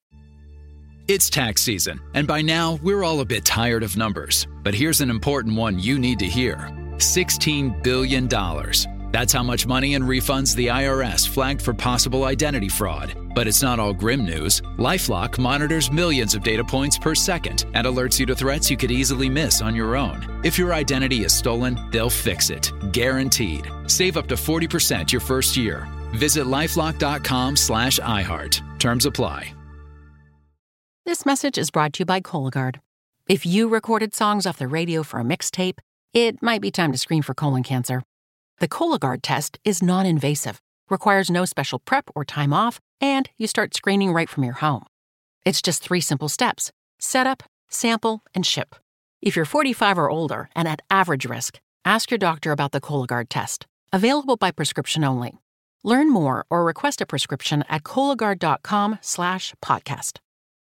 It's tax season, and by now, we're all a bit tired of numbers. But here's an important one you need to hear. sixteen billion dollars. That's how much money in refunds the I R S flagged for possible identity fraud. But it's not all grim news. LifeLock monitors millions of data points per second and alerts you to threats you could easily miss on your own. If your identity is stolen, they'll fix it. Guaranteed. Save up to forty percent your first year. Visit LifeLock.com slash iHeart. Terms apply. This message is brought to you by Cologuard. If you recorded songs off the radio for a mixtape, it might be time to screen for colon cancer. The Cologuard test is non-invasive, requires no special prep or time off, and you start screening right from your home. It's just three simple steps: set up, sample, and ship. If you're forty-five or older and at average risk, ask your doctor about the Cologuard test. Available by prescription only. Learn more or request a prescription at Cologuard.com slash podcast.